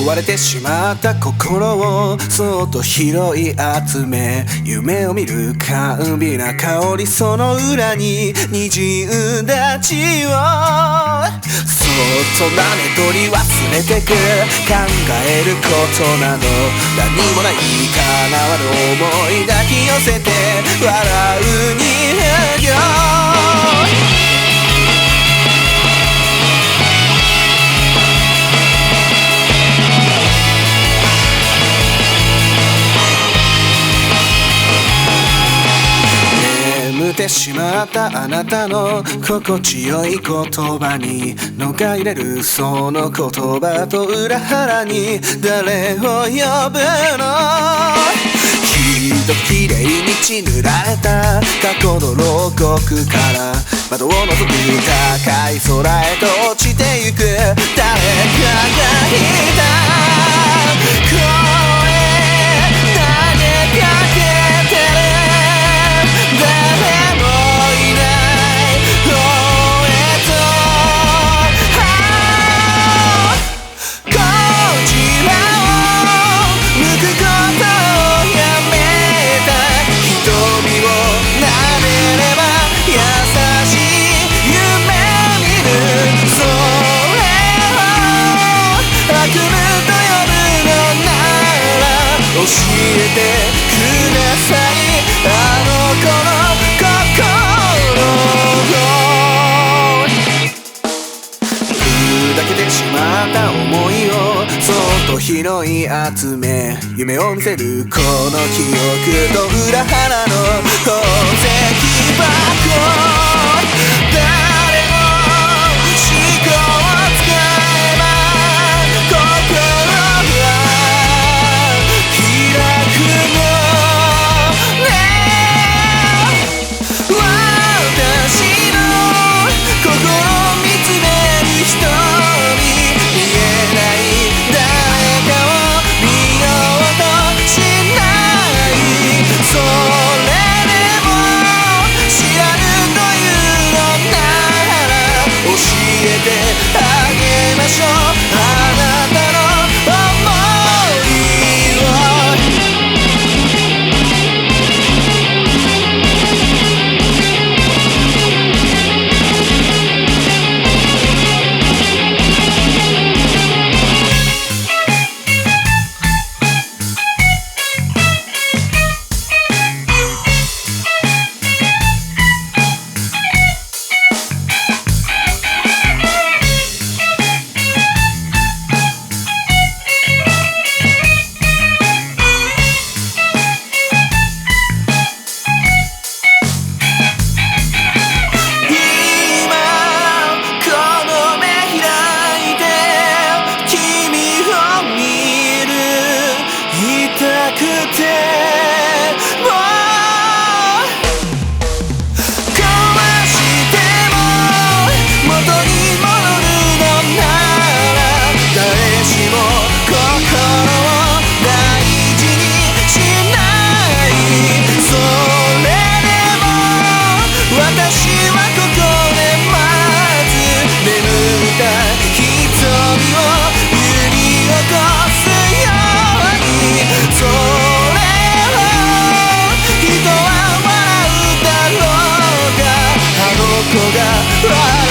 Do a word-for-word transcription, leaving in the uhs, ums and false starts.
壊れてしまった心をそっと拾い集め、夢を見る甘美な香り、その裏に滲んだ血をそっとなめとり忘れてく。考えることなど何もないかなわぬ想い抱き寄せて笑う人形。眠ってしまったあなたの心地よい言葉に逃れるその言葉と裏腹に誰を呼ぶの。きっと綺麗に血塗られた過去の牢獄から窓を覗く高い空へと落ちてゆく誰かがいた声投げかけてる誰もいない方へとこちらを向くことをやめた瞳を撫でれば優しい夢見るそれを悪夢と呼ぶのなら教えてください。あの子の心を砕けてしまった想いをそっと拾い集め、夢を見せるこの記憶と裏腹の宝石箱。誰も思考を使えば心は開くのね。私の心を見つめる瞳、見えない誰かを見ようとしない。それでも知らぬというのなら教えてあげましょう。あなたの想いを子が